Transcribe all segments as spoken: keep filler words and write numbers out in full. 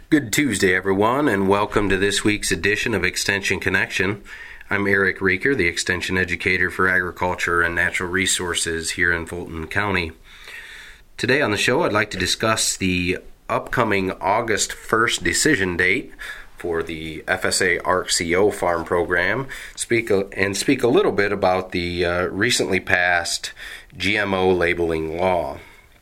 Good Tuesday, everyone, and welcome to this week's edition of Extension Connection. I'm Eric Rieker, the Extension Educator for Agriculture and Natural Resources here in Fulton County. Today on the show, I'd like to discuss the upcoming August first decision date for the F S A A R C C O farm program, speak a, and speak a little bit about the uh, recently passed G M O labeling law.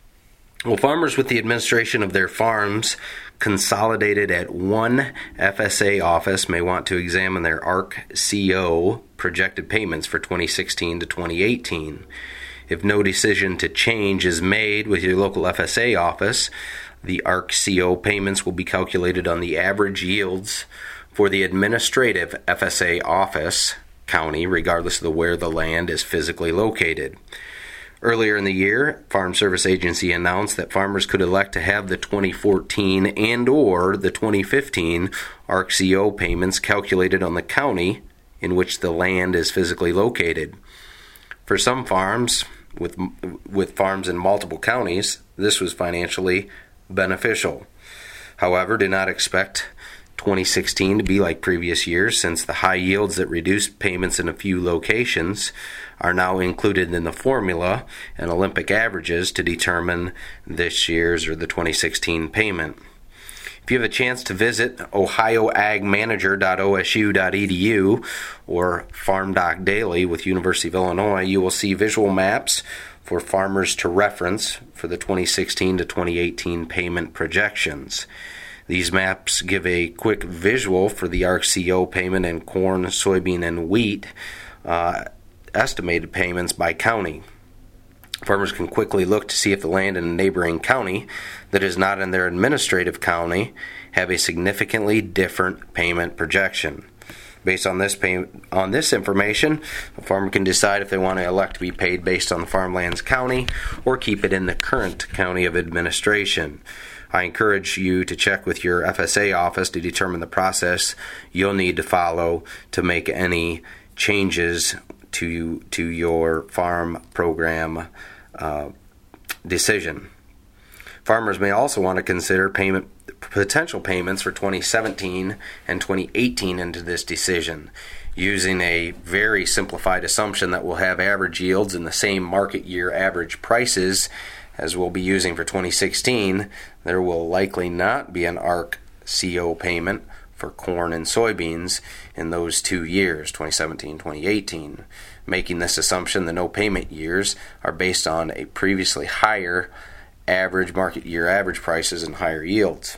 Well, farmers with the administration of their farms consolidated at one F S A office may want to examine their A R C C O projected payments for twenty sixteen to twenty eighteen. If no decision to change is made with your local F S A office, the A R C C O payments will be calculated on the average yields for the administrative F S A office county, regardless of the where the land is physically located. Earlier in the year, Farm Service Agency announced that farmers could elect to have the twenty fourteen and or the twenty fifteen A R C C O payments calculated on the county in which the land is physically located. For some farms, with with farms in multiple counties, this was financially beneficial. However, do not expect twenty sixteen to be like previous years, since the high yields that reduced payments in a few locations are now included in the formula and Olympic averages to determine this year's or the twenty sixteen payment. If you have a chance to visit ohio ag manager dot o s u dot e d u or FarmDoc Daily with University of Illinois, you will see visual maps for farmers to reference for the twenty sixteen to twenty eighteen payment projections. These maps give a quick visual for the A R C C O payment in corn, soybean, and wheat uh, estimated payments by county. Farmers can quickly look to see if the land in a neighboring county that is not in their administrative county have a significantly different payment projection. Based on this pay, on this information, a farmer can decide if they want to elect to be paid based on the farmland's county or keep it in the current county of administration. I encourage you to check with your F S A office to determine the process you'll need to follow to make any changes to to your farm program uh, decision. Farmers may also want to consider payment potential payments for twenty seventeen and twenty eighteen into this decision, using a very simplified assumption that we'll have average yields in the same market year average prices as we'll be using for twenty sixteen. There will likely not be an A R C C O payment for corn and soybeans in those two years, twenty seventeen, twenty eighteen, making this assumption the no payment years are based on a previously higher average market year average prices and higher yields.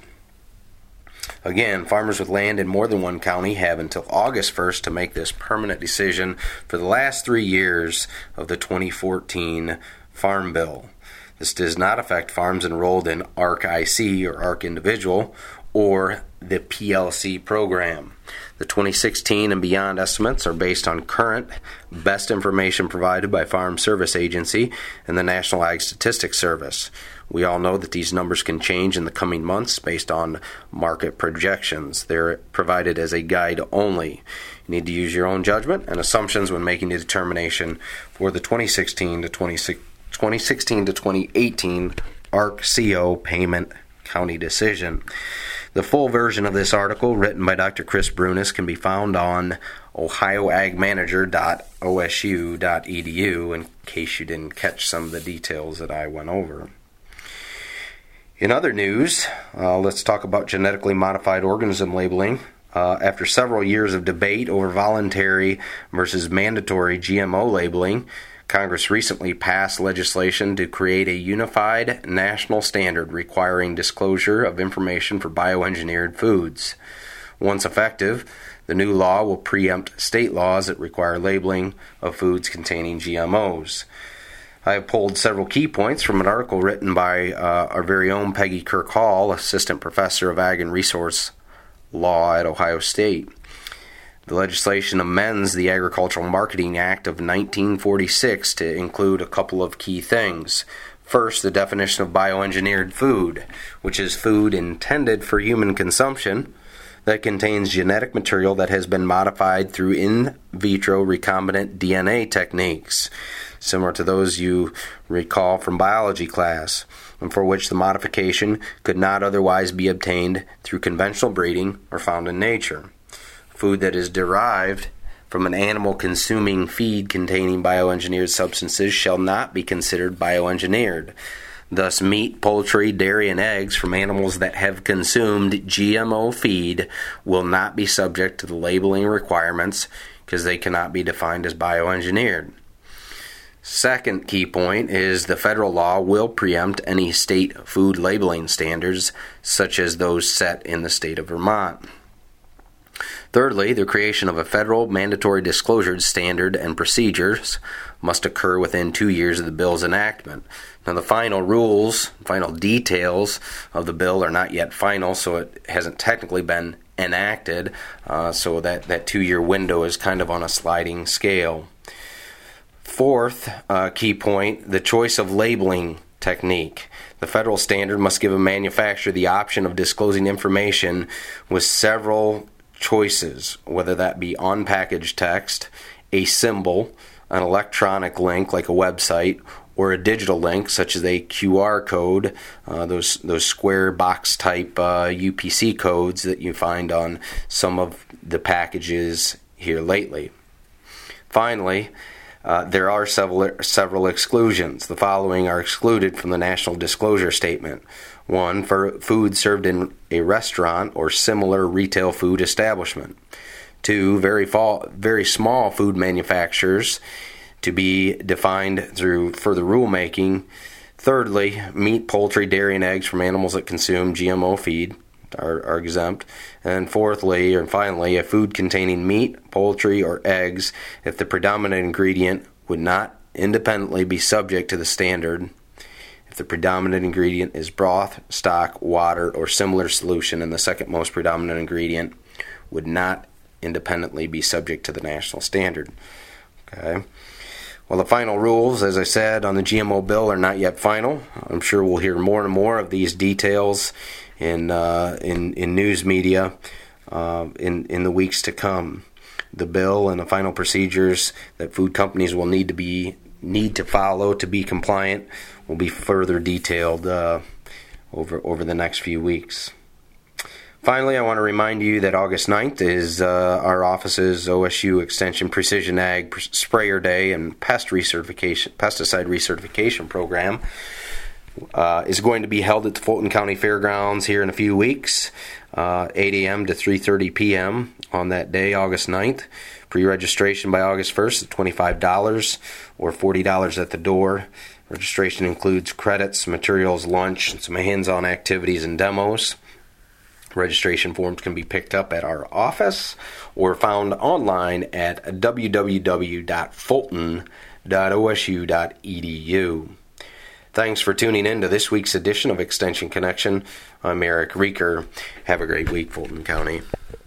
Again, farmers with land in more than one county have until August first to make this permanent decision for the last three years of the twenty fourteen Farm Bill. This does not affect farms enrolled in A R C I C or A R C Individual or the P L C program. The twenty sixteen and beyond estimates are based on current best information provided by Farm Service Agency and the National Ag Statistics Service. We all know that these numbers can change in the coming months based on market projections. They're provided as a guide only. You need to use your own judgment and assumptions when making the determination for the twenty sixteen to twenty eighteen A R C C O payment county decision. The full version of this article, written by Doctor Chris Brunis, can be found on ohio ag manager dot o s u dot e d u in case you didn't catch some of the details that I went over. In other news, uh, let's talk about genetically modified organism labeling. Uh, after several years of debate over voluntary versus mandatory G M O labeling, Congress recently passed legislation to create a unified national standard requiring disclosure of information for bioengineered foods. Once effective, the new law will preempt state laws that require labeling of foods containing G M Os. I have pulled several key points from an article written by uh, our very own Peggy Kirk Hall, Assistant Professor of Ag and Resource Law at Ohio State. The legislation amends the Agricultural Marketing Act of nineteen forty-six to include a couple of key things. First, the definition of bioengineered food, which is food intended for human consumption that contains genetic material that has been modified through in vitro recombinant D N A techniques, similar to those you recall from biology class. and for which the modification could not otherwise be obtained through conventional breeding or found in nature. Food that is derived from an animal consuming feed containing bioengineered substances shall not be considered bioengineered. Thus, meat, poultry, dairy, and eggs from animals that have consumed G M O feed will not be subject to the labeling requirements because they cannot be defined as bioengineered. Second key point is the federal law will preempt any state food labeling standards, such as those set in the state of Vermont. Thirdly, the creation of a federal mandatory disclosure standard and procedures must occur within two years of the bill's enactment. Now, the final rules, final details of the bill are not yet final, so it hasn't technically been enacted, uh, so that, that two-year window is kind of on a sliding scale. Fourth uh, key point, the choice of labeling technique. The federal standard must give a manufacturer the option of disclosing information with several choices, whether that be on-package text, a symbol, an electronic link like a website, or a digital link such as a Q R code, uh, those those square box type uh, U P C codes that you find on some of the packages here lately. Finally, uh, there are several several exclusions. The following are excluded from the National Disclosure Statement. One, for food served in a restaurant or similar retail food establishment. Two, very, fall, very small food manufacturers, to be defined through further rulemaking. Thirdly, meat, poultry, dairy, and eggs from animals that consume G M O feed are, are exempt. And fourthly, and finally, a food containing meat, poultry, or eggs if the predominant ingredient would not independently be subject to the standard. The predominant ingredient is broth, stock, water, or similar solution, and the second most predominant ingredient would not independently be subject to the national standard. Okay. Well, the final rules, as I said, on the G M O bill are not yet final. I'm sure we'll hear more and more of these details in uh, in, in news media uh, in in the weeks to come. The bill and the final procedures that food companies will need to be need to follow to be compliant will be further detailed uh, over over the next few weeks. Finally, I want to remind you that August ninth is uh, our office's O S U Extension Precision Ag Sprayer Day and Pest Recertification, Pesticide Recertification Program uh, is going to be held at the Fulton County Fairgrounds here in a few weeks, uh, eight a.m. to three thirty p.m. on that day, August ninth. Pre-registration by August first is twenty-five dollars or forty dollars at the door. Registration includes credits, materials, lunch, and some hands-on activities and demos. Registration forms can be picked up at our office or found online at w w w dot fulton dot o s u dot e d u. Thanks for tuning in to this week's edition of Extension Connection. I'm Eric Reeker. Have a great week, Fulton County.